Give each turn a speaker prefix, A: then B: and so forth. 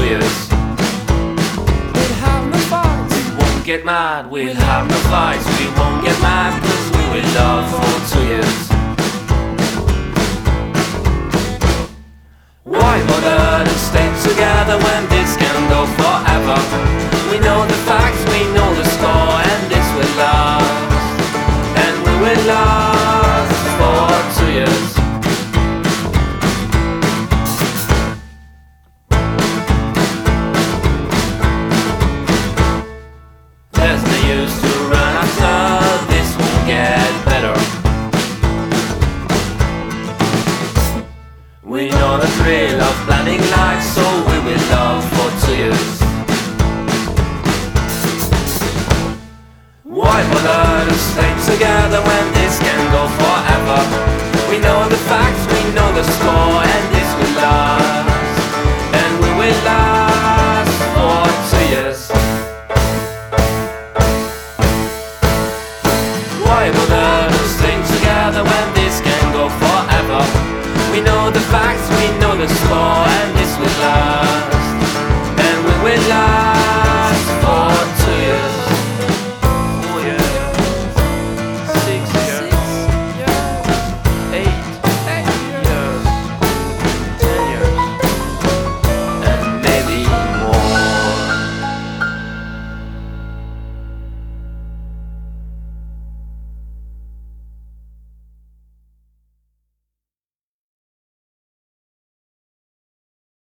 A: 2 years.
B: We'd have no fights.
A: We won't get mad, we'll have no fights. We won't get mad, cause we will love for 2 years. Why bother to stay together when this can go forever?